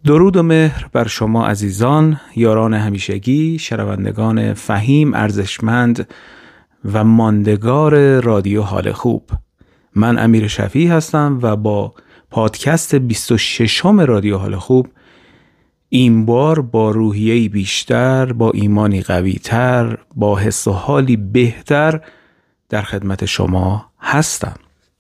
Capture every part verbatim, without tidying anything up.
درود و مهر بر شما عزیزان، یاران همیشگی، شنوندگان فهیم، ارزشمند و ماندگار رادیو حال خوب. من امیر شفیعی هستم و با پادکست بیست و ششم رادیو حال خوب این بار با روحیه‌ای بیشتر، با ایمانی قوی‌تر، با حس و حالی بهتر در خدمت شما هستم.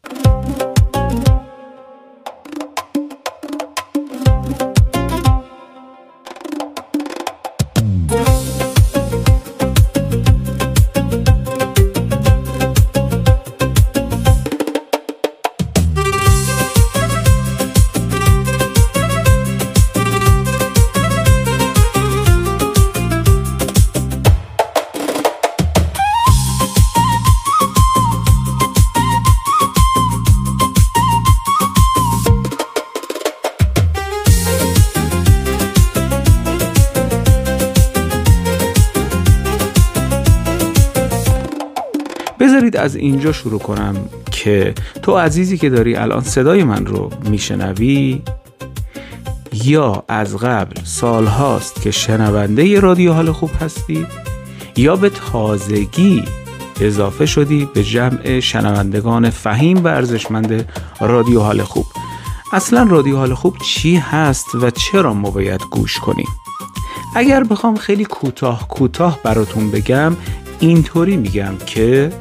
بذارید از اینجا شروع کنم که تو عزیزی که داری الان صدای من رو میشنوی یا از قبل سال هاست که شنونده رادیو حال خوب هستی یا به تازگی اضافه شدی به جمع شنوندگان فهیم و ارزشمند رادیو حال خوب. اصلا رادیو حال خوب چی هست و چرا ما باید گوش کنیم؟ اگر بخوام خیلی کوتاه کوتاه براتون بگم اینطوری میگم که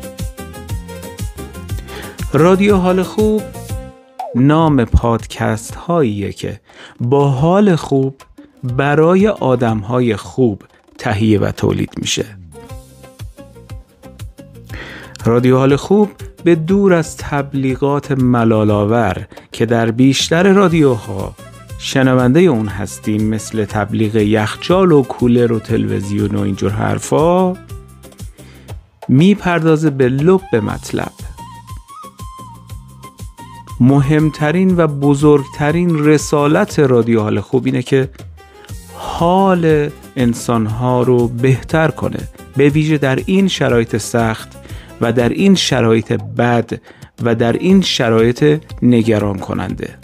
رادیو حال خوب نام پادکست هاییه که با حال خوب برای آدم های خوب تهیه و تولید میشه. رادیو حال خوب به دور از تبلیغات ملال‌آور که در بیشتر رادیوها شنونده اون هستیم، مثل تبلیغ یخچال و کولر و تلویزیون و اینجور حرفا، میپردازه به لب مطلب. مهمترین و بزرگترین رسالت رادیو حال خوب اینه که حال انسانها رو بهتر کنه، به ویژه در این شرایط سخت و در این شرایط بد و در این شرایط نگران کننده.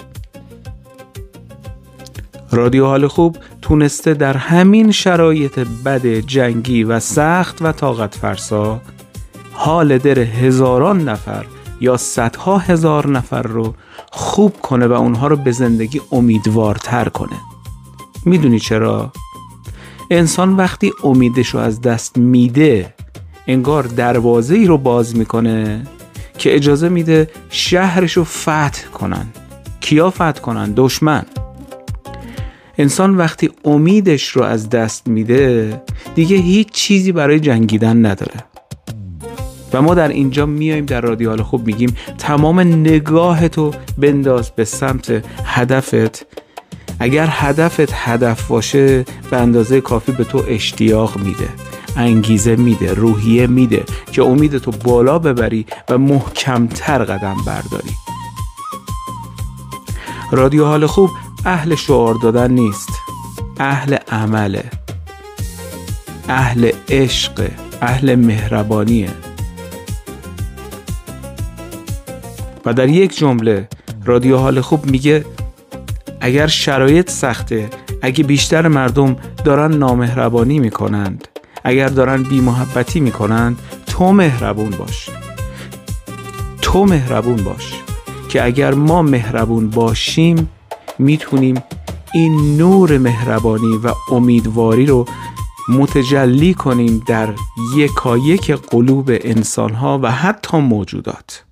رادیو حال خوب تونسته در همین شرایط بد جنگی و سخت و طاقت فرسا حال دل هزاران نفر یا صدها هزار نفر رو خوب کنه و اونها رو به زندگی امیدوارتر کنه. میدونی چرا؟ انسان وقتی امیدش رو از دست میده انگار دروازه ای رو باز میکنه که اجازه میده شهرش رو فتح کنن. کیا فتح کنن؟ دشمن. انسان وقتی امیدش رو از دست میده دیگه هیچ چیزی برای جنگیدن نداره. و ما در اینجا میایم در رادیو حال خوب میگیم تمام نگاهتو بنداز به سمت هدفت. اگر هدفت هدف باشه به اندازه کافی به تو اشتیاق میده، انگیزه میده، روحیه میده که امیدتو بالا ببری و محکمتر قدم برداری. رادیو حال خوب اهل شعار دادن نیست، اهل عمله، اهل عشق، اهل مهربانیه. و در یک جمله رادیو حال خوب میگه اگر شرایط سخته، اگه بیشتر مردم دارن نامهربانی میکنند، اگر دارن بی‌محبتی میکنند، تو مهربون باش. تو مهربون باش که اگر ما مهربون باشیم میتونیم این نور مهربانی و امیدواری رو متجلی کنیم در یکایک قلوب انسانها و حتی موجودات.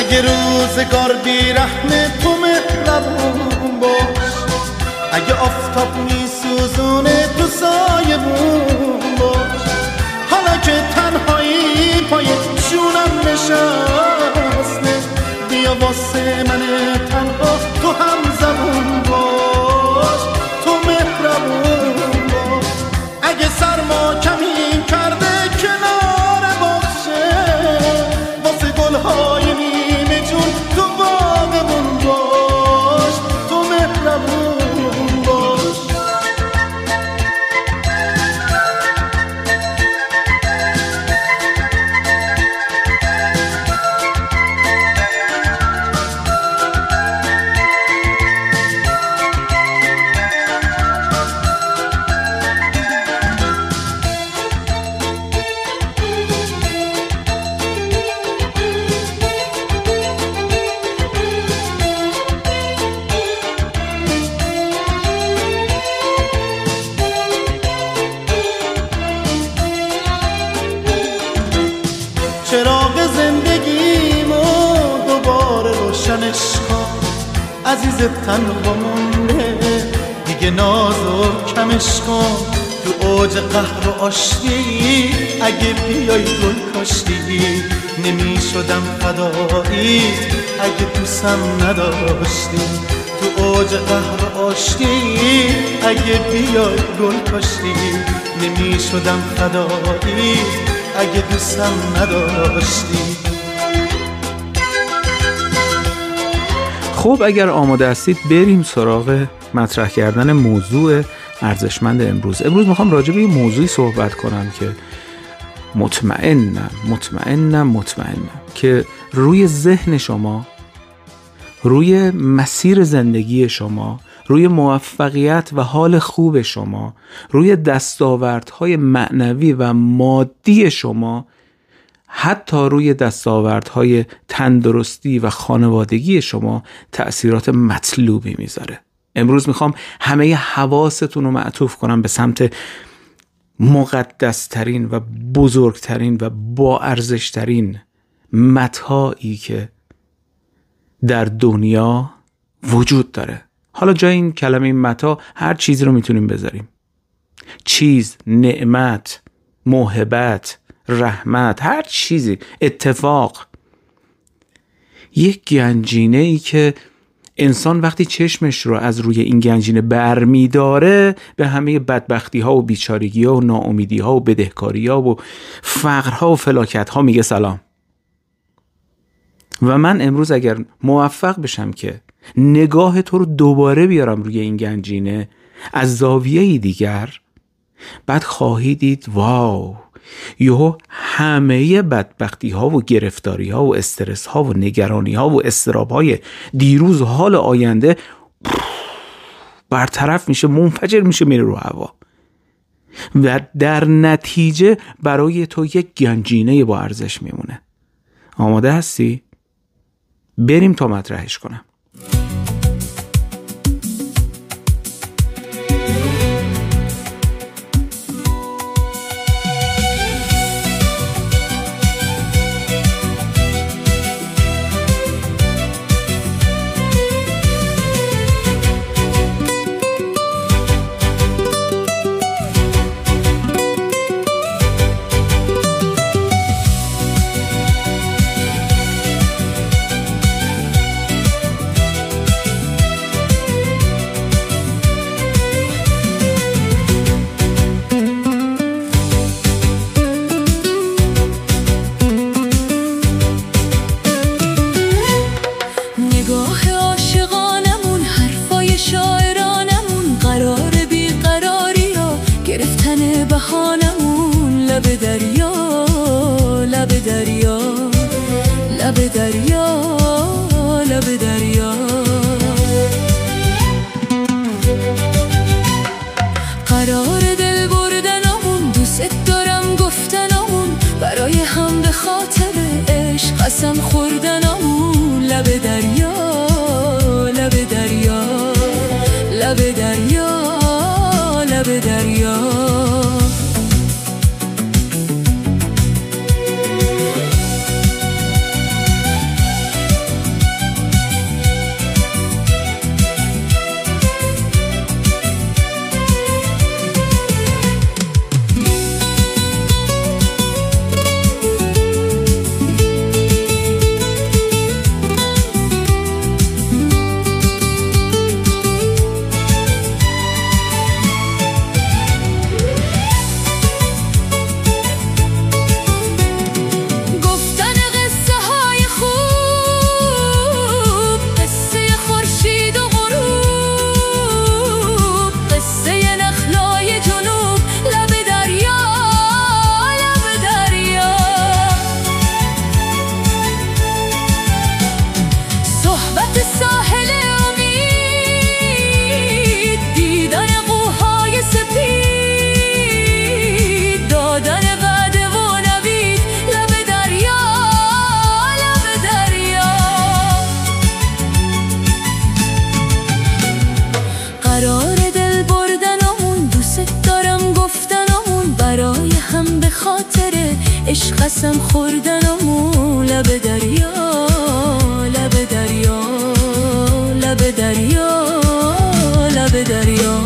اگه روزگار بیرحمه تو مهربون باش، اگه آفتاب میسوزونه تو سایبون باش. حالا که تنهایی پای جونم نشسته، بیا واسه من تنها تو هم زبون باش، تو مهربون باش. اگه سرما کمی کرده کنار باغچه، واسه گلهای نیمه جون تو باغمون باش، تو مهربون باش. چراغ زندگیمو دوباره روشنش کن، عزیز تنها مونده دیگه نازو کمش کن. تو اوج قهر و آشتی اگه بیای گل کاشتی، نمی شدم فداییت اگه دوستم نداشتی. تو اوج قهر و آشتی اگه بیای گل کاشتی، نمی شدم فداییت اگه دوستم نداشتی. خب اگر آماده هستید بریم سراغ مطرح کردن موضوع ارزشمند امروز. امروز میخوام راجع به یه موضوعی صحبت کنم که مطمئنم مطمئنم مطمئنم که روی ذهن شما، روی مسیر زندگی شما، روی موفقیت و حال خوب شما، روی دستاوردهای معنوی و مادی شما، حتی روی دستاوردهای تندرستی و خانوادگی شما تأثیرات مطلوبی میذاره. امروز میخوام همه حواستون رو معطوف کنم به سمت مقدسترین و بزرگترین و با ارزشترین متاعی که در دنیا وجود داره. حالا جای این کلمه متاع هر چیزی رو میتونیم بذاریم. چیز، نعمت، موهبت، رحمت، هر چیزی، اتفاق. یک گنجینه ای که انسان وقتی چشمش رو از روی این گنجینه بر می داره به همه بدبختی ها و بیچارگی ها و ناامیدی ها و بدهکاری ها و فقر ها و فلاکت ها میگه سلام. و من امروز اگر موفق بشم که نگاه تو رو دوباره بیارم روی این گنجینه از زاویه دیگر، بعد خواهی دید واو، یهو همه بدبختی ها و گرفتاری ها و استرس ها و نگرانی ها و اضطراب های دیروز حال آینده برطرف میشه، منفجر میشه، میره رو هوا و در نتیجه برای تو یک گنجینه با ارزش میمونه. آماده هستی؟ بریم تا مطرحش کنم. قسم خوردنمون لب دریا، لب دریا، لب دریا، لب دریا. عشق قسم خوردنمون لب دریا لب دریا لب دریا لب دریا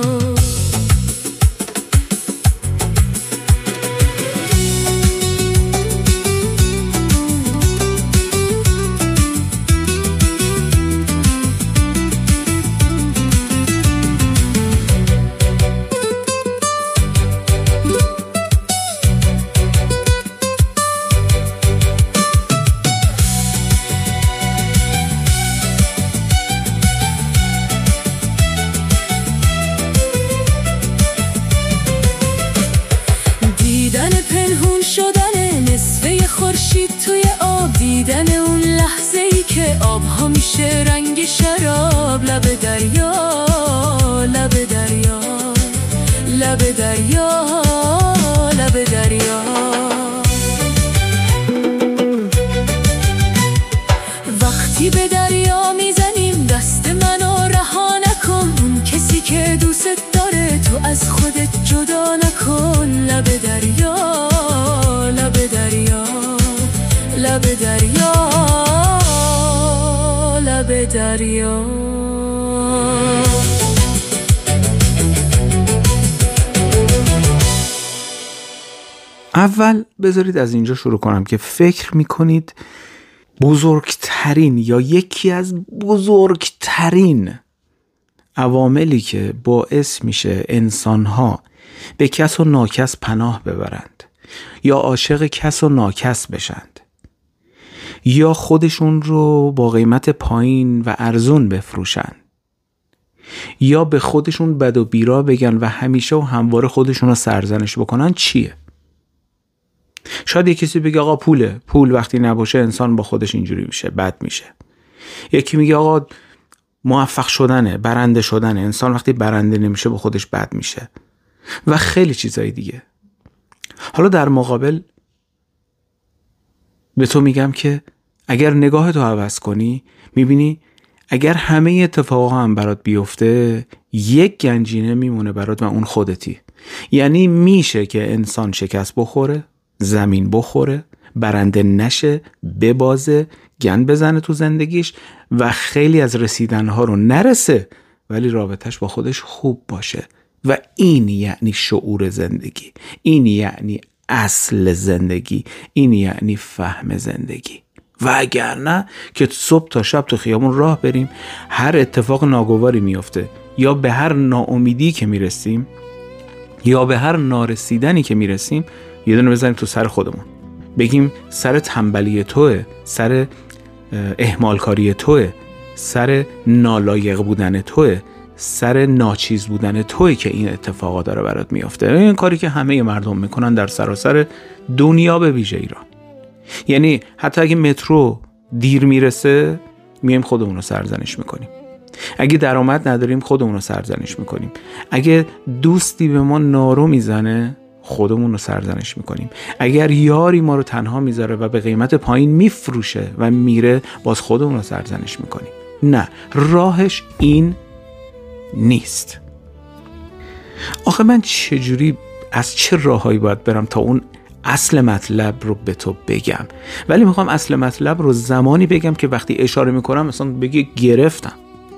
دیدن اون لحظه ای که آبها میشه رنگ شراب لب دریا لب دریا لب دریا لب دریا وقتی به دریا میزنیم دست منو رها نکن اون کسی که دوست داره تو از خودت جدا نکن لب دریا لب دریا لب دریا لب دریا اول بذارید از اینجا شروع کنم که فکر میکنید بزرگترین یا یکی از بزرگترین عواملی که باعث میشه انسانها به کس و ناکس پناه ببرند یا عاشق کس و ناکس بشند یا خودشون رو با قیمت پایین و ارزون بفروشن یا به خودشون بد و بیرا بگن و همیشه و همواره خودشون رو سرزنش بکنن چیه؟ شاید یک کسی بگه آقا پوله، پول وقتی نباشه انسان با خودش اینجوری میشه، بد میشه. یکی میگه آقا موفق شدنه، برنده شدنه، انسان وقتی برنده نمیشه با خودش بد میشه و خیلی چیزای دیگه. حالا در مقابل به تو میگم که اگر نگاهتو عوض کنی میبینی اگر همه اتفاقا هم برات بیفته یک گنجینه میمونه برات و اون خودتی. یعنی میشه که انسان شکست بخوره، زمین بخوره، برنده نشه، ببازه، گند بزنه تو زندگیش و خیلی از رسیدنها رو نرسه ولی رابطش با خودش خوب باشه و این یعنی شعور زندگی، این یعنی اصل زندگی، این یعنی فهم زندگی. و اگر نه که صبح تا شب تو خیابون راه بریم هر اتفاق ناگواری میفته یا به هر ناامیدی که میرسیم یا به هر نارسیدنی که میرسیم یه دونه بزنیم تو سر خودمون بگیم سر تنبلی توه، سر اهمالکاری توه، سر نالایق بودن توه، سر ناچیز بودن توی که این اتفاقا داره برات میافته. این کاری که همه مردم میکنن در سراسر دنیا به ویژه ایران. یعنی حتی اگه مترو دیر میرسه میایم خودمون رو سرزنش میکنیم، اگه درآمد نداریم خودمون رو سرزنش میکنیم، اگه دوستی به ما نارو میزنه خودمون رو سرزنش میکنیم، اگر یاری ما رو تنها میذاره و به قیمت پایین میفروشه و میره باز خودمون رو سرزنش میکنیم. نه، راهش این نیست. آخه من چجوری از چه راههایی باید برم تا اون اصل مطلب رو به تو بگم؟ ولی میخوام اصل مطلب رو زمانی بگم که وقتی اشاره میکنم مثلا بگی گرفتم.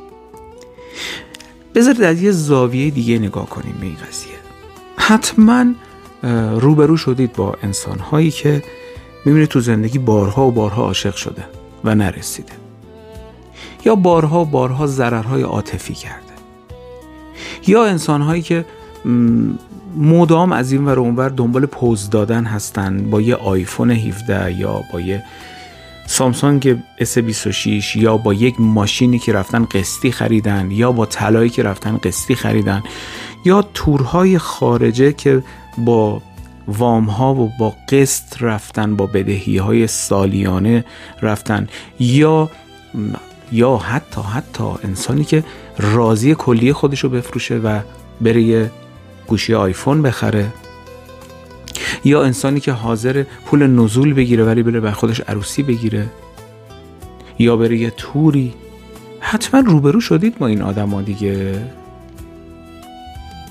بذارید از یه زاویه دیگه نگاه کنیم به این قضیه. حتما روبرو شدید با انسان‌هایی که می‌بینید تو زندگی بارها و بارها عاشق شده و نرسیده، یا بارها و بارها ضررهای عاطفی کرده، یا انسان‌هایی که مدام از این ور اون ور دنبال پوز دادن هستن با یه آیفون هفده یا با یه سامسونگ اس بیست و شش یا با یک ماشینی که رفتن قسطی خریدن یا با طلایی که رفتن قسطی خریدن یا تورهای خارجه که با وامها و با قسط رفتن، با بدهی‌های سالیانه رفتن، یا یا حتی حتی انسانی که راضی کلیه خودشو بفروشه و بره یه گوشی آیفون بخره، یا انسانی که حاضر پول نزول بگیره ولی بره بر خودش عروسی بگیره، یا بره یه توری. حتما روبرو شدید با این آدم ها دیگه.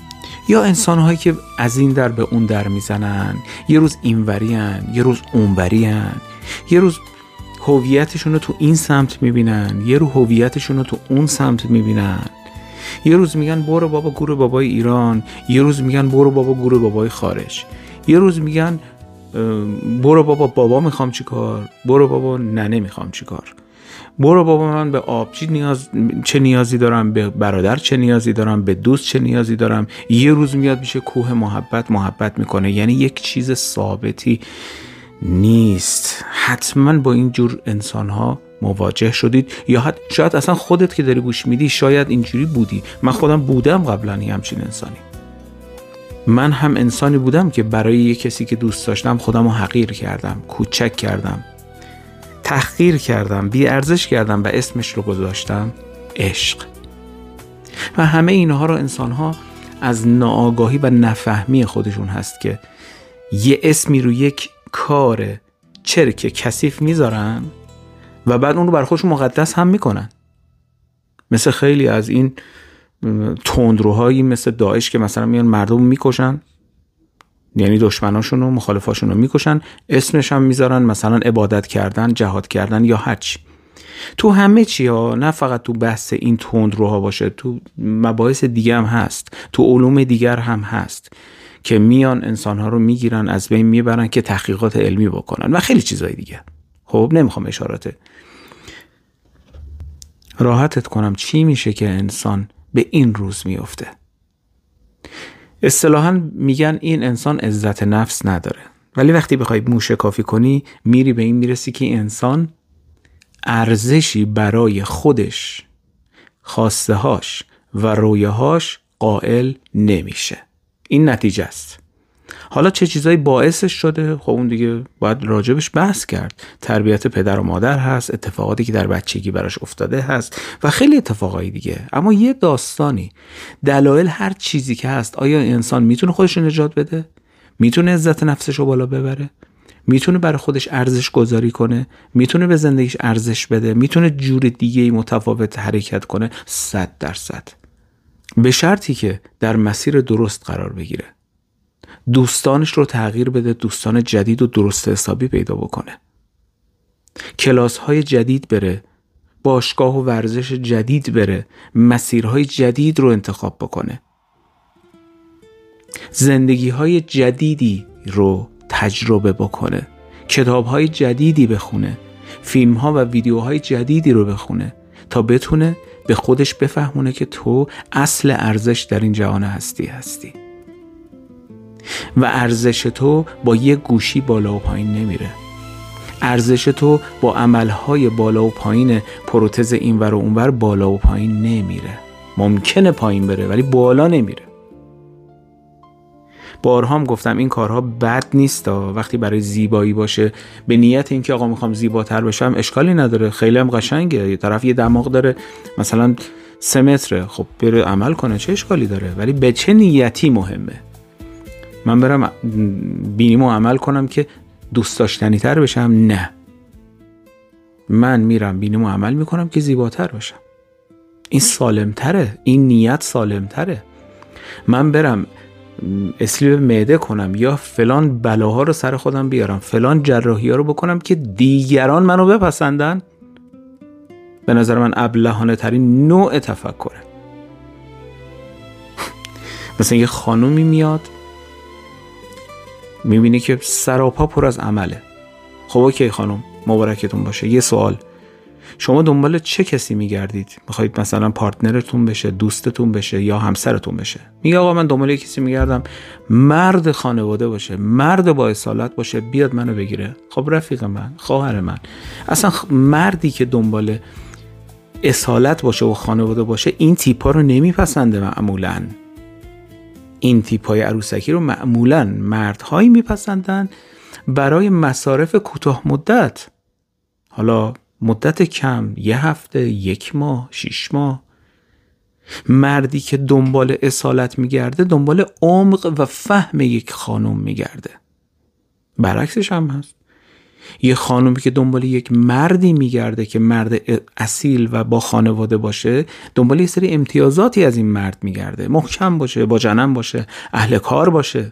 یا انسان‌هایی که از این در به اون در میزنن، یه روز اینوریان، یه روز اونوریان، یه روز هویتشون رو تو این سمت میبینن، یه روز هویتشون رو تو اون سمت میبینن. یه روز میگن برو بابا گور بابای ایران، یه روز میگن برو بابا گور بابای خارج، یه روز میگن برو بابا بابا میخوام چی کار، برو بابا ننه میخوام چی کار، برو بابا من به آبجی نیاز چه نیازی دارم، به برادر چه نیازی دارم، به دوست چه نیازی دارم. یه روز میاد میشه کوه محبت محبت میکنه. یعنی یک چیز ثابتی نیست. حتما با این جور انسان‌ها مواجه شدید، یا حتی شاید اصلا خودت که داری گوش میدی شاید اینجوری بودی. من خودم بودم قبلا همچین انسانی. من هم انسانی بودم که برای یک کسی که دوست داشتم خودم رو حقیر کردم، کوچک کردم، تحقیر کردم، بی ارزش کردم و اسمش رو گذاشتم عشق. و همه اینها رو انسان‌ها از ناآگاهی و نفهمی خودشون هست که یه اسمی رو یک کار چرک کثیف میذارن و بعد اون رو برای خودشون مقدس هم میکنن. مثل خیلی از این تندروهایی مثل داعش که مثلا میان مردم میکشن، یعنی دشمناشون و مخالفاشون رو میکشن، اسمش هم میذارن مثلا عبادت کردن، جهاد کردن یا حج. تو همه چی ها، نه فقط تو بحث این تندروها باشه، تو مباحث دیگه هم هست، تو علوم دیگر هم هست که میان انسانها رو میگیرن از بین میبرن که تحقیقات علمی بکنن و خیلی چیزای دیگه. خب نمیخوام اشارات راحتت کنم چی میشه که انسان به این روز میفته. اصطلاحاً میگن این انسان عزت نفس نداره، ولی وقتی بخوای موشکافی کنی میری به این میرسی که این انسان ارزشی برای خودش، خواسته هاش و رویاهاش قائل نمیشه. این نتیجه است. حالا چه چیزایی باعثش شده؟ خب اون دیگه باید راجبش بحث کرد. تربیت پدر و مادر هست، اتفاقاتی که در بچگی براش افتاده هست و خیلی اتفاقایی دیگه. اما یه داستانی، دلایل هر چیزی که هست، آیا انسان میتونه خودش رو نجات بده؟ میتونه عزت نفسش رو بالا ببره؟ میتونه برای خودش ارزش گذاری کنه؟ میتونه به زندگیش ارزش بده؟ میتونه جور دیگه‌ای متفاوت حرکت کنه؟ صد درصد. به شرطی که در مسیر درست قرار بگیره، دوستانش رو تغییر بده، دوستان جدید و درست حسابی پیدا بکنه، کلاس های جدید بره، باشگاه و ورزش جدید بره، مسیرهای جدید رو انتخاب بکنه، زندگی های جدیدی رو تجربه بکنه، کتاب های جدیدی بخونه، فیلم ها و ویدیوهای جدیدی رو بخونه تا بتونه به خودش بفهمونه که تو اصل ارزش در این جهان هستی هستی و ارزش تو با یه گوشی بالا و پایین نمیره. ارزش تو با عملهای بالا و پایین پروتز اینور و اونور بالا و پایین نمیره. ممکنه پایین بره ولی بالا نمیره. بارها هم گفتم این کارها بد نیست وقتی برای زیبایی باشه، به نیت اینکه آقا میخوام زیباتر بشم اشکالی نداره، خیلی هم قشنگه. یه طرف یه دماغ داره مثلا سه متره، خب بره عمل کنه، چه اشکالی داره؟ ولی به چه نیتی مهمه. من برم بینیمو عمل کنم که دوست داشتنی تر بشم؟ نه، من میرم بینیمو عمل میکنم که زیباتر بشم. این سالم تره، این نیت سالم تره. من برم اسلیب معده کنم یا فلان بلاها رو سر خودم بیارم، فلان جراحی ها رو بکنم که دیگران منو بپسندن، به نظر من ابلهانه ترین نوع تفکره. مثلا یه خانومی میاد میبینی که سراپا پر از عمله. خب اوکی خانم، مبارکتون باشه. یه سوال، شما دنبال چه کسی میگردید؟ میخواید مثلا پارتنرتون بشه، دوستتون بشه یا همسرتون بشه؟ میگه آقا من دنبال کسی میگردم مرد خانواده باشه، مرد با اصالت باشه، بیاد منو بگیره. خب رفیق من، خواهر من، اصلا مردی که دنبال اصالت باشه و خانواده باشه این تیپا رو نمیپسنده. معمولاً این تیپای عروسکی رو معمولاً مردهایی میپسندن برای مصارف کوتاه مدت، حالا مدت کم، یه هفته، یک ماه، شش ماه. مردی که دنبال اصالت میگرده دنبال عمق و فهم یک خانم میگرده. برعکسش هم هست. یه خانومی که دنبال یک مردی میگرده که مرد اصیل و با خانواده باشه، دنبال یه سری امتیازاتی از این مرد میگرده، محکم باشه، با جنم باشه، اهل کار باشه.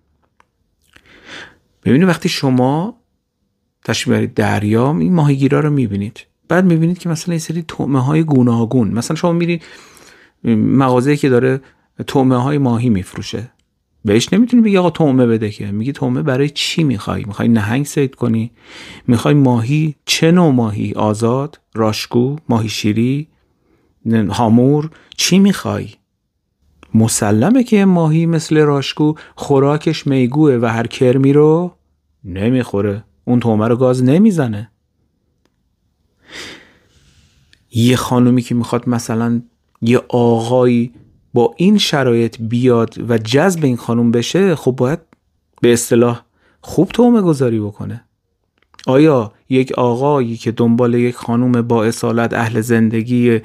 ببینید وقتی شما تشریف برید دریا، این ماهیگیرا رو میبینید، بعد میبینید که مثلا یه سری طعمه های گوناگون، مثلا شما میرید مغازه‌ای که داره طعمه های ماهی میفروشه، بهش نمیتونی بگی آقا طعمه بده، که میگی طعمه برای چی میخوای؟ میخوای نهنگ صید کنی؟ میخوای ماهی؟ چه نوع ماهی؟ آزاد، راشگو، ماهی شیری، هامور؟ چی میخوای؟ مسلمه که ماهی مثل راشگو خوراکش میگوه و هر کرمی رو نمیخوره، اون طعمه رو گاز نمیزنه. یه خانومی که میخواد مثلا یه آقایی با این شرایط بیاد و جذب این خانوم بشه، خب باید به اصطلاح خوب طعمه گذاری بکنه. آیا یک آقایی که دنبال یک خانوم با اصالت، اهل زندگی،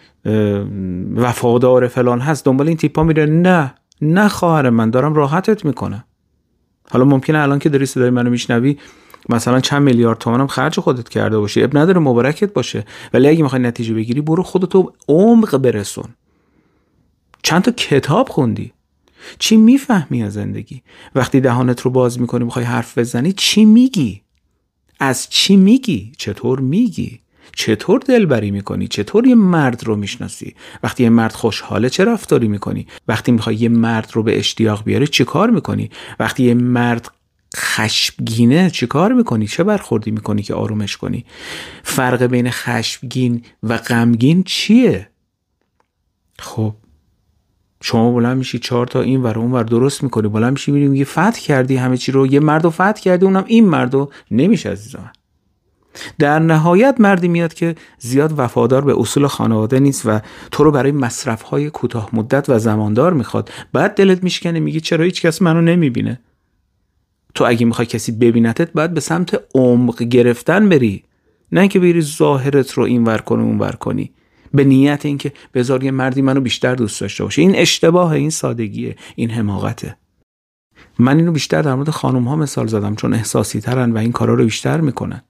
وفادار فلان هست، دنبال این تیپا میره؟ نه نه خواهر من، دارم راحتت میکنم. حالا ممکنه الان که داری صدای منو میشنوی مثلا چند میلیارد تومانم خرج خودت کرده باشی، اب نداره، مبارکت باشه، ولی اگه میخوای نتیجه بگیری برو خودتو عمق برسون. چند تا کتاب خوندی؟ چی میفهمی از زندگی؟ وقتی دهانت رو باز میکنی میخوای حرف بزنی، چی میگی؟ از چی میگی؟ چطور میگی؟ چطور دلبری میکنی؟ چطور یه مرد رو میشناسی؟ وقتی یه مرد خوشحاله چه رفتاری میکنی؟ وقتی میخوای یه مرد رو به اشتیاق بیاری چی کار میکنی؟ وقتی یه مرد خشمگینه چی کار میکنی؟ چه برخوردی میکنی که آرومش کنی؟ فرق بین خشمگین و غمگین چیه؟ خب شما بلند میشی چهار تا این ور اون ور درست میکنی، بلند میشی میری میگی فتح کردی همه چی رو، یه مردو فتح کردی، اونم این مردو. نمیشه عزیزم. در نهایت مردی میاد که زیاد وفادار به اصول خانواده نیست و تو رو برای مصرف‌های کوتاه مدت و زماندار میخواد، بعد دلت میشکنه میگی چرا هیچ کس منو نمیبینه؟ تو اگه میخوای کسی ببینتت باید به سمت عمق گرفتن بری، نه اینکه بری ظاهرت رو این ور کنی اون ور کنی به نیت اینکه بذار یه مردی منو بیشتر دوست داشته باشه. این اشتباهه، این سادگیه، این حماقته. من اینو بیشتر در مورد خانم ها مثال زدم چون احساسی ترن و این کارا رو بیشتر میکنن.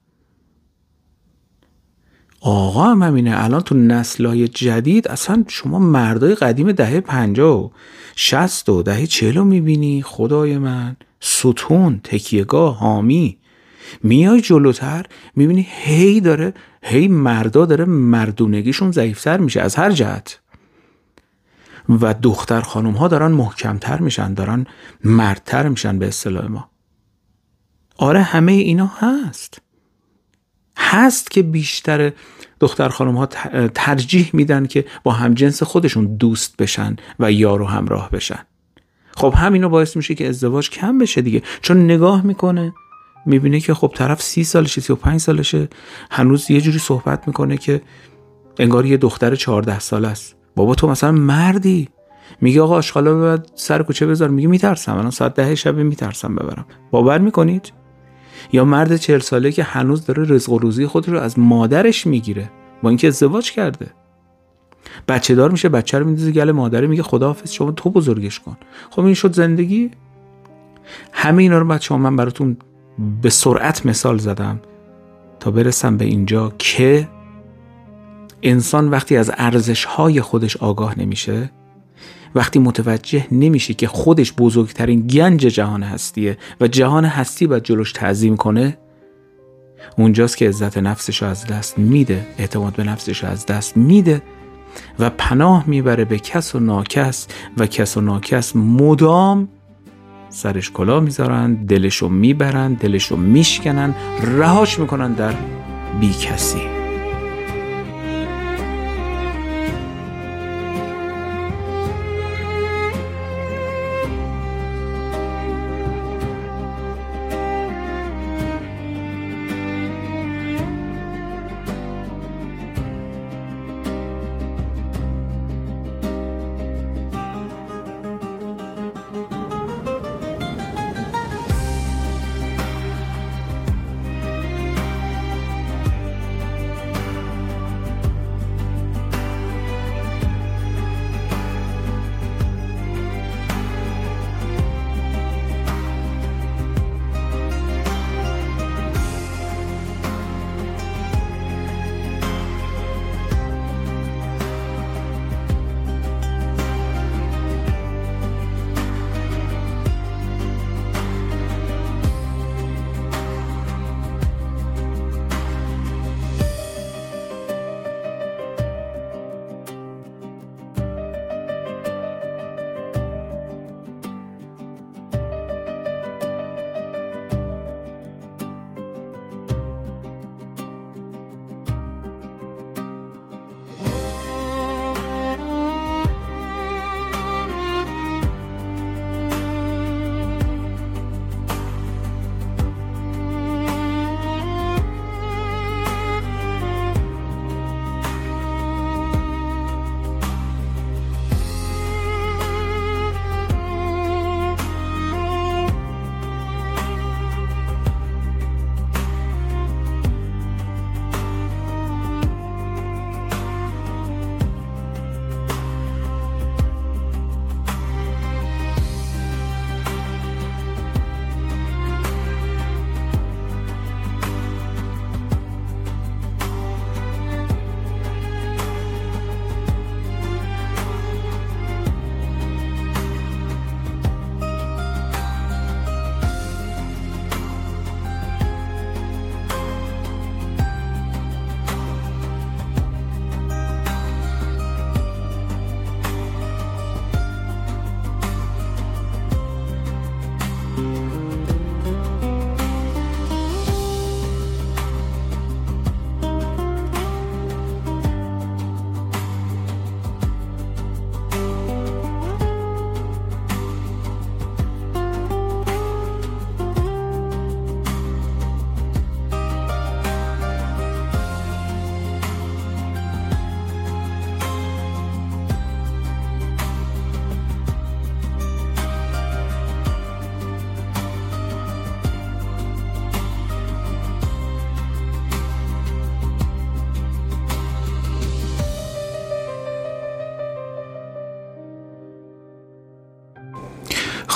آقا هم همینه. الان تو نسل‌های جدید اصلا شما مردای قدیم دهه پنجاه و شصت و دهه چهل رو میبینی، خدای من، ستون، تکیهگاه، حامی. میای جلوتر میبینی هی داره هی مردا داره مردونگیشون ضعیفتر میشه از هر جهت و دختر خانوم ها دارن محکمتر میشن، دارن مردتر میشن به اصطلاح ما. آره همه اینا هست هست که بیشتر دختر خانوم ها ترجیح میدن که با همجنس خودشون دوست بشن و یار و همراه بشن. خب همینو باعث میشه که ازدواج کم بشه دیگه، چون نگاه میکنه میبینه که خب طرف سی سالشه، سی و پنج سالشه، هنوز یه جوری صحبت میکنه که انگار یه دختر چهارده ساله است. بابا تو مثلا مردی، میگه آقا آشغالا ببر سر کوچه بذار، میگه میترسم الان ساعت ده شب میترسم ببرم. باور میکنید؟ یا مرد چهل ساله که هنوز داره رزق و روزی خود رو از مادرش میگیره با اینکه ازدواج کرده، بچه دار میشه، بچه رو میندازه گل مادره، میگه خداحافظ شما تو بزرگش کن. خب این شد زندگی؟ همه اینا رو بچه‌ها من براتون به سرعت مثال زدم تا برسم به اینجا که انسان وقتی از ارزش‌های خودش آگاه نمیشه، وقتی متوجه نمیشه که خودش بزرگترین گنج جهان هستیه و جهان هستی باید جلوش تعظیم کنه، اونجاست که عزت نفسش رو از دست میده، اعتماد به نفسش رو از دست میده و پناه میبره به کس و ناکس و کس و ناکس مدام سرش کلا میذارن، دلشو میبرن، دلشو میشکنن، رهاش میکنن در بی کسی.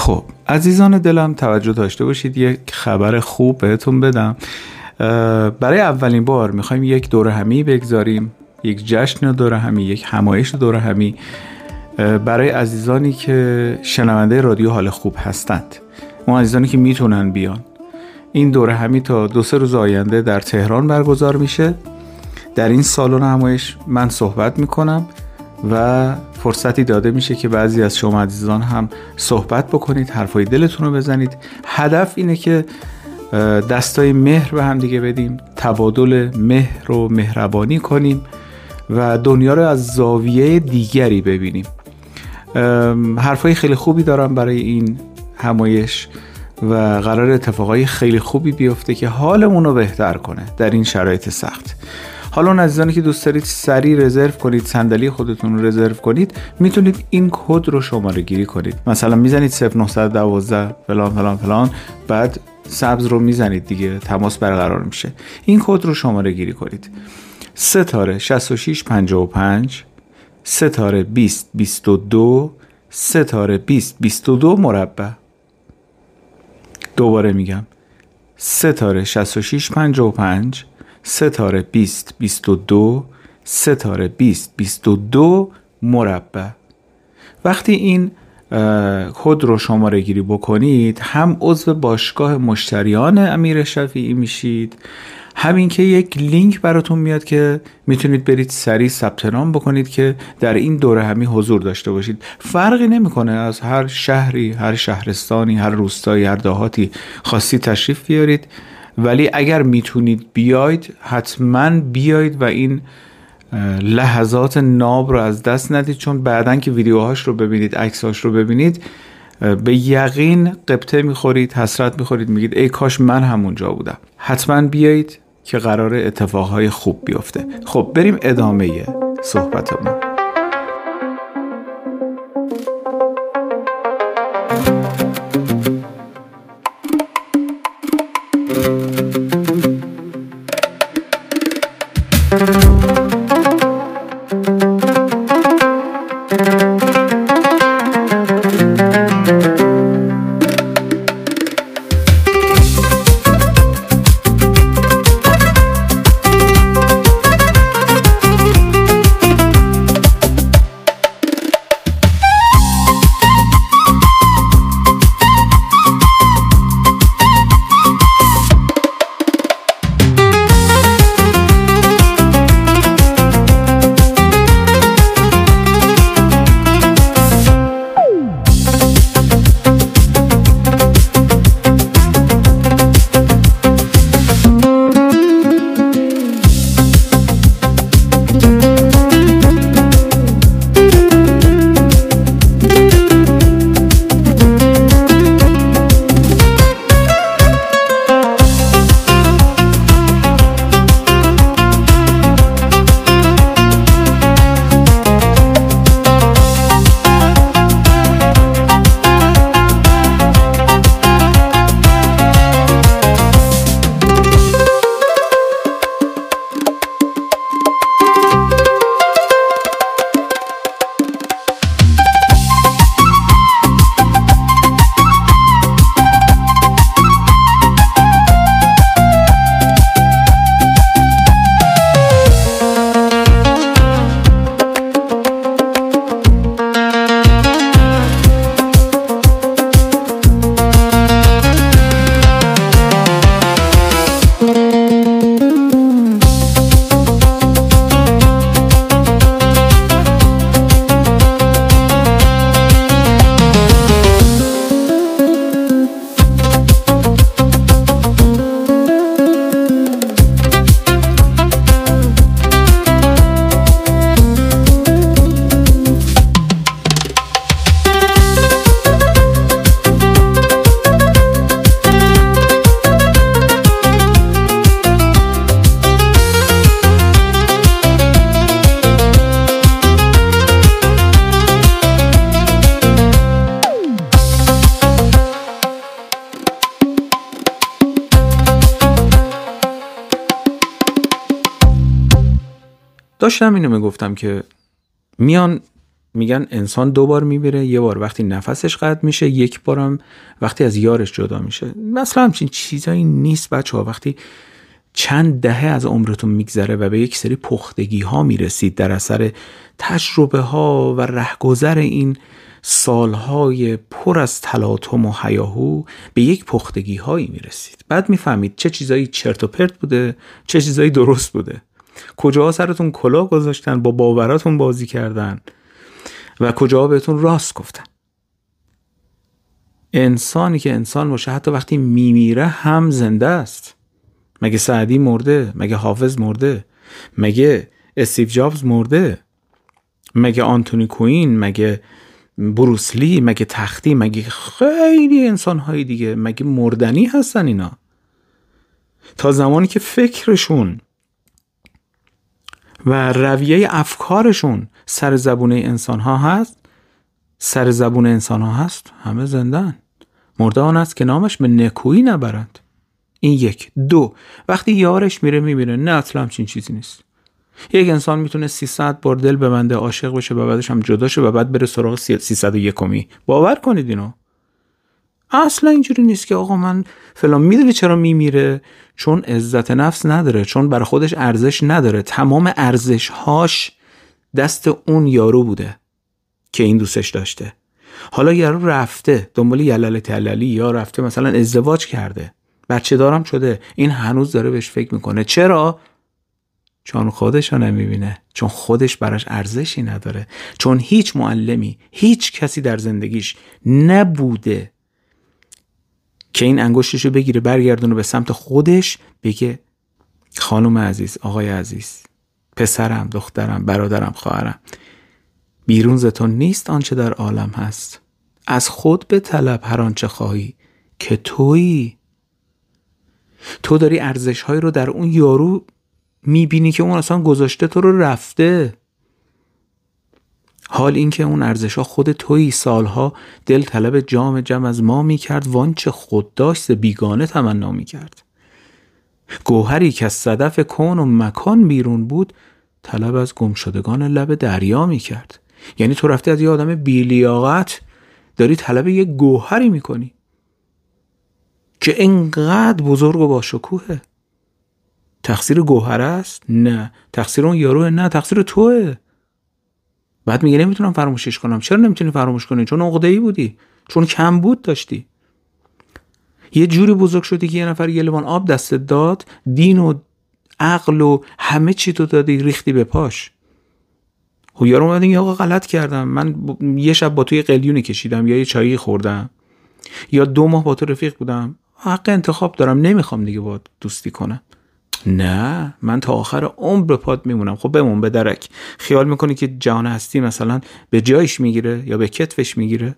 خب عزیزان دلم توجه داشته باشید، یک خبر خوب بهتون بدم. برای اولین بار میخوایم یک دوره همی بگذاریم، یک جشن دوره همی، یک همایش دوره همی برای عزیزانی که شنونده رادیو حال خوب هستند. اون عزیزانی که میتونن بیان. این دوره همی تا دو سه روز آینده در تهران برگزار میشه. در این سالن همایش من صحبت میکنم و فرصتی داده میشه که بعضی از شما عزیزان هم صحبت بکنید، حرفای دلتون رو بزنید. هدف اینه که دستای مهر به هم دیگه بدیم، تبادل مهر و مهربانی کنیم و دنیا رو از زاویه دیگری ببینیم. حرفای خیلی خوبی دارم برای این همایش و قرار اتفاقای خیلی خوبی بیفته که حالمون رو بهتر کنه در این شرایط سخت. حالا اون عزیزانی که دوست دارید سریع رزرو کنید، صندلی خودتون رو رزرو کنید، میتونید این کد رو شماره گیری کنید. مثلا میزنید صفر نه یک دو فلان فلان فلان، بعد سبز رو میزنید دیگه، تماس برقرار میشه. این کد رو شماره گیری کنید: ستاره شصت و شش پنجاه و پنج ستاره بیست بیست و دو ستاره بیست بیست و دو مربع. دوباره میگم: ستاره شصت و شش پنجاه و پنج ستاره بیست بیست و دو ستاره بیست بیست و دو مربع. وقتی این کد رو شماره گیری بکنید، هم عضو باشگاه مشتریان امیر شفیعی میشید، همین که یک لینک براتون میاد که میتونید برید سریع ثبت نام بکنید که در این دوره همی حضور داشته باشید. فرقی نمیکنه از هر شهری، هر شهرستانی، هر روستایی، هر دهاتی خاصی تشریف بیارید، ولی اگر میتونید بیاید حتما بیاید و این لحظات ناب رو از دست ندید، چون بعدن که ویدیوهاش رو ببینید، عکساش رو ببینید، به یقین قبطه میخورید، حسرت میخورید، میگید ای کاش من همونجا بودم. حتما بیایید که قرار اتفاقهای خوب بیفته. خب بریم ادامه صحبتمون. داشتم اینو میگفتم که میان میگن انسان دو بار میمیره، یه بار وقتی نفسش قطع میشه، یک بارم وقتی از یارش جدا میشه. مثلا همچین چیزایی نیست بچه ها. وقتی چند دهه از عمرتون میگذره و به یک سری پختگی ها میرسید در اثر تجربه ها و رهگذر این سالهای پر از تلاطم و هیاهو، به یک پختگی هایی میرسید. بعد میفهمید چه چیزایی چرت و پرت بوده، چه چیزایی درست بوده، کجاها سرتون کلاه گذاشتن، با باوراتون بازی کردن و کجاها بهتون راست گفتن. انسانی که انسان باشه حتی وقتی میمیره هم زنده است. مگه سعدی مرده؟ مگه حافظ مرده؟ مگه استیو جابز مرده؟ مگه آنتونی کوین؟ مگه بروس لی؟ مگه تختی؟ مگه خیلی انسان‌های دیگه مگه مردنی هستن اینا؟ تا زمانی که فکرشون و رویه افکارشون سر زبون انسان‌ها هست، سر زبون انسان‌ها هست، همه زندن. مرده آن است که نامش به نکویی نبرند. این یک. دو، وقتی یارش میره میبینه نه اصلا همچین چیزی نیست. یک انسان میتونه سیصد بار دل ببنده، عاشق بشه و بعدش هم جدا شه و بعد بره سراغ سیصد و یکمی. باور کنید اینو. اصلا اینجوری نیست که آقا من فلان. میدونی چرا میمیره؟ چون عزت نفس نداره، چون برای خودش ارزش نداره. تمام ارزش‌هاش دست اون یارو بوده که این دوستش داشته. حالا یارو رفته دنبال یلل تللی، یا رفته مثلا ازدواج کرده، بچه دارم شده، این هنوز داره بهش فکر میکنه. چرا؟ چون خودش رو نمیبینه، چون خودش براش ارزشی نداره، چون هیچ معلمی، هیچ کسی در زندگیش نبوده که این انگشتشو بگیره برگردونه به سمت خودش بگه خانم عزیز، آقای عزیز، پسرم، دخترم، برادرم، خواهرم، بیرون ز تو نیست آنچه در عالم هست، از خود به طلب هر آنچه خواهی که تویی. تو داری ارزش‌هایی رو در اون یارو میبینی که اون اصلا گذاشته تو رو رفته. حال این که اون ارزش‌ها خود تویی. سالها دل طلب جام جم از ما میکرد، وانچه خود داشت بیگانه تمنا میکرد. گوهری که از صدف کون و مکان بیرون بود، طلب از گمشدگان لب دریا میکرد. یعنی تو رفتی از یه آدم بی‌لیاقت داری طلب یه گوهری میکنی که اینقدر بزرگ و با شکوهه. تقصیر گوهر است؟ نه. تقصیر اون یاروه؟ نه. تقصیر توه. بعد میگه نمیتونم فراموشش کنم. چرا نمیتونی فراموش کنی؟ چون عقده‌ای بودی، چون کم بود داشتی. یه جوری بزرگ شدی که یه نفر یه لیوان آب دستت داد، دین و عقل و همه چی تو دادی ریختی به پاش. و یارو اومد میگه آقا غلط کردم، من یه شب با تو یه قلیونی کشیدم، یا یه چایی خوردم، یا دو ماه با تو رفیق بودم، حق انتخاب دارم، نمیخوام دیگه با دوستی کنم. نه، من تا آخر عمر به پات میمونم. خب بمون به درک. خیال میکنی که جهان هستی مثلا به جایش میگیره یا به کتفش میگیره؟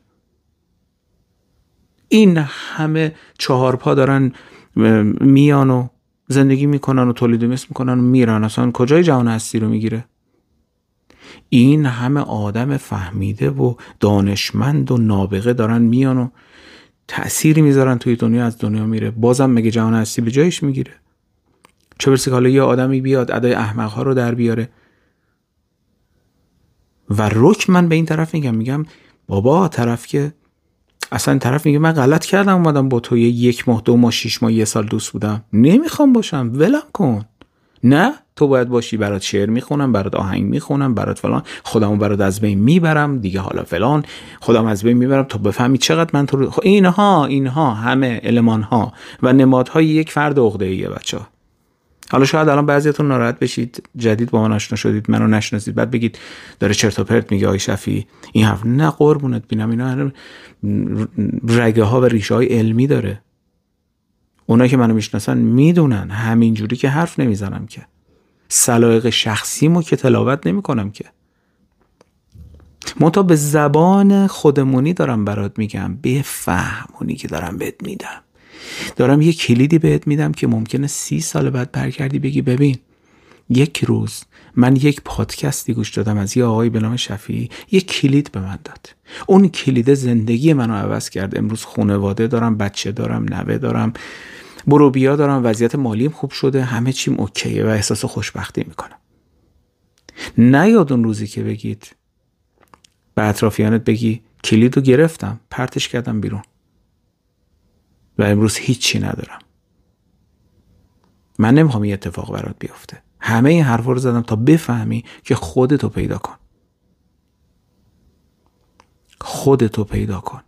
این همه چهار پا دارن میان و زندگی میکنن و تولید مثل میکنن و میرن، اصلا کجای جهان هستی رو میگیره؟ این همه آدم فهمیده و دانشمند و نابغه دارن میان و تأثیری میذارن توی دنیا، از دنیا میره، بازم مگه جهان هستی به جایش میگیره؟ چه برسه که حالا یه آدمی بیاد ادای احمق‌ها رو در بیاره. و رک من به این طرف میگم میگم بابا، طرف که اصلا طرف میگه من غلط کردم اومدم با تو یک ماه، دو ماه، شیش ماه، یه سال دوست بودم، نمیخوام باشم، ولم کن. نه، تو باید باشی، برات شعر میخونم، برات آهنگ میخونم، برات فلان، خودمو برات از بین میبرم دیگه، حالا فلان، خودم از بین میبرم تا بفهمی چقدر من تو رو... اینها اینها همه المان‌ها و نمادهای یک فرد عقده‌ایه بچه‌ها. حالا شاید الان بعضیاتون ناراحت بشید، جدید با من آشنا شدید، منو نشناسید، بعد بگید داره چرت و پرت میگه آقای شفیعی این حرف. نه قربونت بینم، اینا رگه ها و ریشه های علمی داره. اونا که منو میشناسن میدونن همین جوری که حرف نمیزنم که، سلایق شخصیمو که تلاوت نمیکنم که، منتها به زبان خودمونی دارم برات میگم، به فهمونی که دارم بهت میدم. دارم یه کلیدی بهت میدم که ممکنه سی سال بعد برگردی بگی ببین یک روز من یک پادکستی گوش دادم از یه آقای به نام شفیعی، یک کلید به من داد، اون کلید زندگی منو عوض کرد. امروز خانواده دارم، بچه دارم، نوه دارم، برو بیا دارم، وضعیت مالیم خوب شده، همه چیم اوکیه و احساس خوشبختی میکنم. نیاد اون روزی که بگید به اطرافیانت بگی کلیدو گرفتم، پرتش کردم بیرون و امروز هیچی ندارم. من نمیخوام این اتفاق برات بیفته. همه این حرفا رو زدم تا بفهمی که خودتو پیدا کن. خودتو پیدا کن.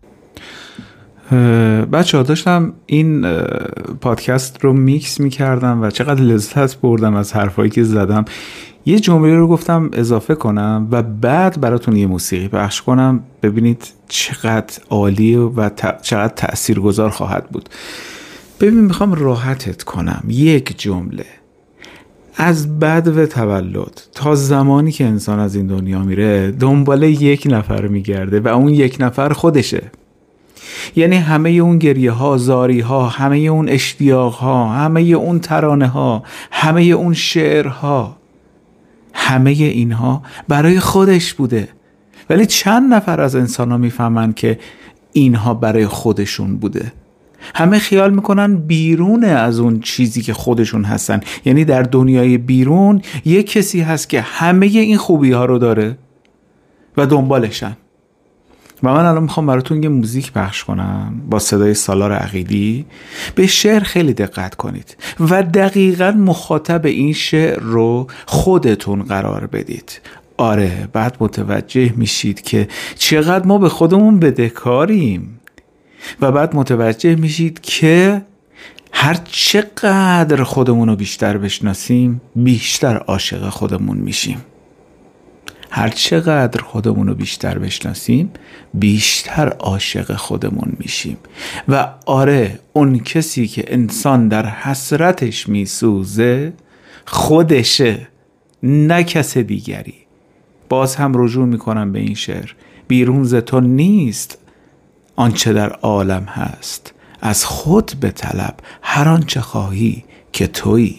بچه ها داشتم این پادکست رو میکس میکردم و چقدر لذت بردم از حرفایی که زدم. یه جمله رو گفتم اضافه کنم و بعد براتون یه موسیقی پخش کنم، ببینید چقدر عالی و چقدر تأثیرگذار خواهد بود. ببین میخوام راحتت کنم. یک جمله از بدو تولد تا زمانی که انسان از این دنیا میره دنبال یک نفر میگرده و اون یک نفر خودشه. یعنی همه اون گریه ها، زاری ها، همه اون اشتیاق ها، همه اون ترانه ها، همه اون شعر ها، همه اینها برای خودش بوده. ولی چند نفر از انسان ها میفهمن که اینها برای خودشون بوده؟ همه خیال میکنن بیرون از اون چیزی که خودشون هستن، یعنی در دنیای بیرون یک کسی هست که همه این خوبی ها رو داره و دنبالشن. و من الان میخوام براتون یه موزیک پخش کنم با صدای سالار عقیلی. به شعر خیلی دقت کنید و دقیقاً مخاطب این شعر رو خودتون قرار بدید. آره، بعد متوجه میشید که چقدر ما به خودمون بدهکاریم و بعد متوجه میشید که هر چقدر خودمون رو بیشتر بشناسیم بیشتر عاشق خودمون میشیم. هر چقدر خودمون رو بیشتر بشناسیم بیشتر عاشق خودمون میشیم. و آره، اون کسی که انسان در حسرتش میسوزه خودشه، نه کس دیگری. باز هم رجوع میکنم به این شعر. بیرون ز تو نیست آنچه در عالم هست، از خود بطلب هر آنچه خواهی که تویی.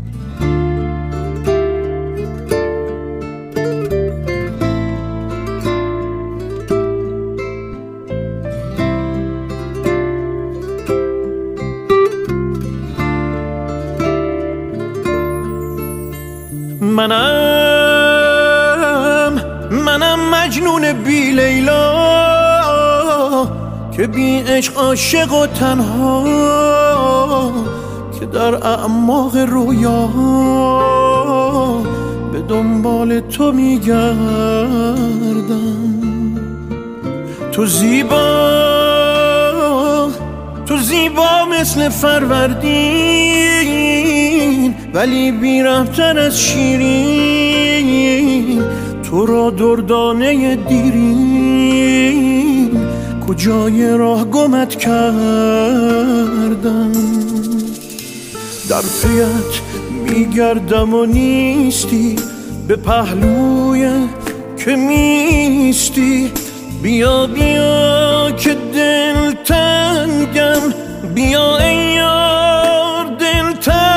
منم منم مجنون بی لیلا که بی عشق عاشق و تنها، که در اعماق رویا به دنبال تو میگردم. تو زیبا تو زیبا مثل فروردین، ولی بی‌رحم‌تر از شیرین. تو را دردانه دیرین، کجای راه گمت کردم. در پیت میگردم و نیستی، به پهلوی که میستی. بیا بیا که دل تنگم، بیا ای یار دل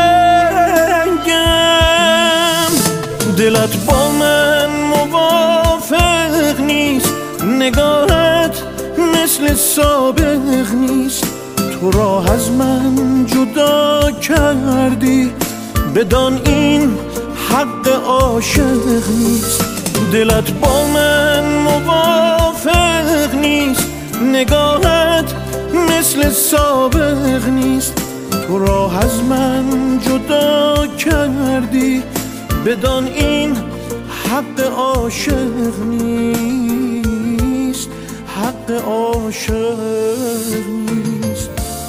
تنگم. دلت با من موافق نیست، نگاهت مثل سابق نیست. تو راه از من جدا کردی، بدان این حق عاشق نیست. دلت با من موافق نیست، نگاهت مثل سابق نیست. تو راه از من جدا کردی، بدان این حق عاشق نیست، حق عاشق نیست.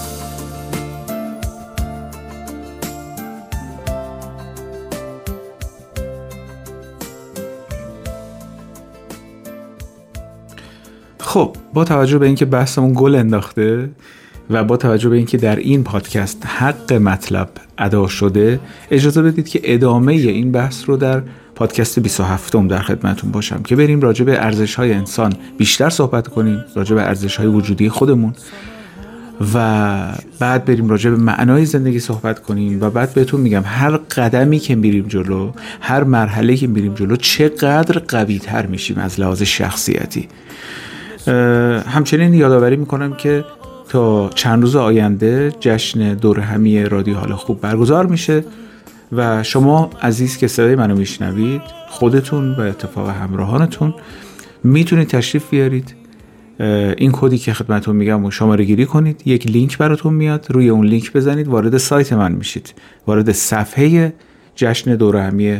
خب، با توجه به اینکه بحثمون گل انداخته و با توجه به اینکه در این پادکست حق مطلب ادا شده، اجازه بدید که ادامه این بحث رو در پادکست بیست و هفتم در خدمتون باشم که بریم راجع به ارزش‌های انسان بیشتر صحبت کنیم، راجع به ارزش‌های وجودی خودمون، و بعد بریم راجع به معنای زندگی صحبت کنیم و بعد بهتون میگم هر قدمی که میریم جلو، هر مرحله‌ای که میریم جلو، چقدر قوی‌تر میشیم از لحاظ شخصیتی. همچنین یادآوری میکنم که تا چند روز آینده جشن دور همی رادیو حال خوب برگزار میشه و شما عزیز که صدای منو میشنوید، خودتون و اتفاق همراهانتون میتونید تشریف بیارید، این کدی که خدمتتون میگم و شماره گیری کنید، یک لینک براتون میاد، روی اون لینک بزنید وارد سایت من میشید، وارد صفحه جشن دوره همی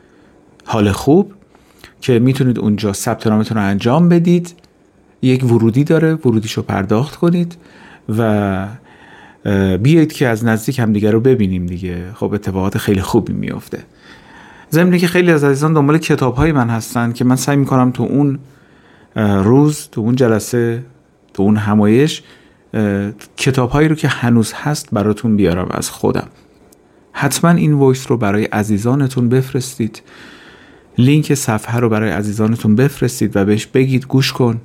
حال خوب که میتونید اونجا ثبت نامتون رو انجام بدید. یک ورودی داره، ورودیشو پرداخت کنید و بیایید که از نزدیک هم دیگه رو ببینیم دیگه. خب اتفاقات خیلی خوبی میفته. ضمن که خیلی از عزیزان دنبال کتاب‌های من هستن که من سعی میکنم تو اون روز، تو اون جلسه، تو اون همایش کتاب‌هایی رو که هنوز هست براتون بیارم از خودم. حتما این وایس رو برای عزیزانتون بفرستید، لینک صفحه رو برای عزیزانتون بفرستید و بهش بگید گوش کن.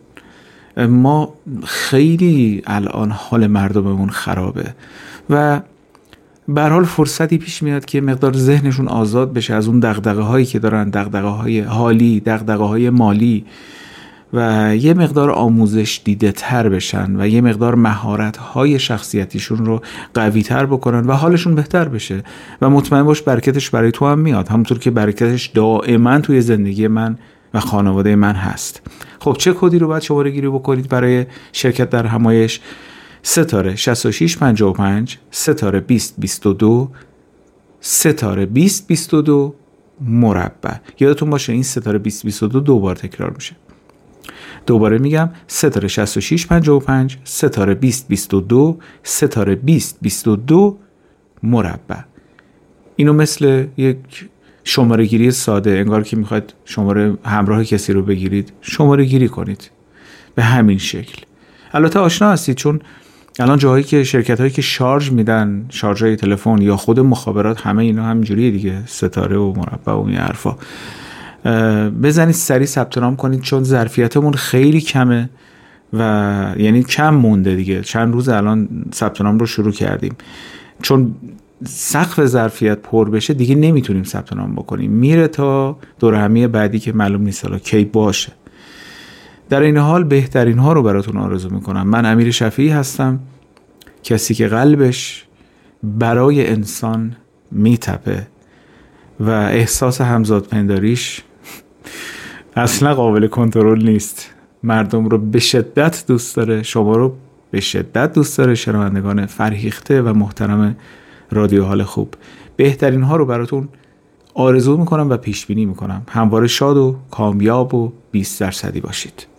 ما خیلی الان حال مردممون خرابه و به هر حال فرصتی پیش میاد که مقدار ذهنشون آزاد بشه از اون دغدغه هایی که دارن، دغدغه های حالی، دغدغه های مالی، و یه مقدار آموزش دیده تر بشن و یه مقدار مهارت های شخصیتیشون رو قوی تر بکنن و حالشون بهتر بشه. و مطمئن باش برکتش برای تو هم میاد، همونطور که برکتش دائما توی زندگی من و خانواده من هست. خب چه کدی رو باید شماره گیری بکنید برای شرکت در همایش؟ ستاره شصت و شش پنجاه و پنج ستاره بیست بیست و دو ستاره بیست بیست و دو مربع. یادتون باشه این ستاره بیست بیست و دو دو بار تکرار میشه. دوباره میگم ستاره شصت و شش پنجاه و پنج ستاره بیست بیست و دو ستاره بیست بیست و دو مربع. اینو مثل یک شماره گیری ساده، انگار که میخواید شماره همراه کسی رو بگیرید، شماره گیری کنید به همین شکل. البته آشنا هستید چون الان جاهایی که شرکت هایی که شارژ میدن، شارژ های تلفن یا خود مخابرات، همه اینا همینجوریه دیگه، ستاره و مربع و این حرفا. بزنید سریع ثبت نام کنید چون ظرفیتمون خیلی کمه و یعنی کم مونده دیگه. چند روز الان ثبت نام رو شروع کردیم، چون سقف ظرفیت پر بشه دیگه نمیتونیم ثبت نام بکنیم، میره تا دوره همی بعدی که معلوم نیست حالا کی باشه. در این حال بهترین ها رو براتون آرزو میکنم. من امیر شفیعی هستم، کسی که قلبش برای انسان میتپه و احساس همزاد پنداریش اصلا قابل کنترل نیست. مردم رو به شدت دوست داره، شما رو به شدت دوست داره، شنوندگان فرهیخته و محترم رادیو حال خوب. بهترین ها رو براتون آرزو میکنم و پیش بینی میکنم همواره شاد و کامیاب و بیست درصدی باشید.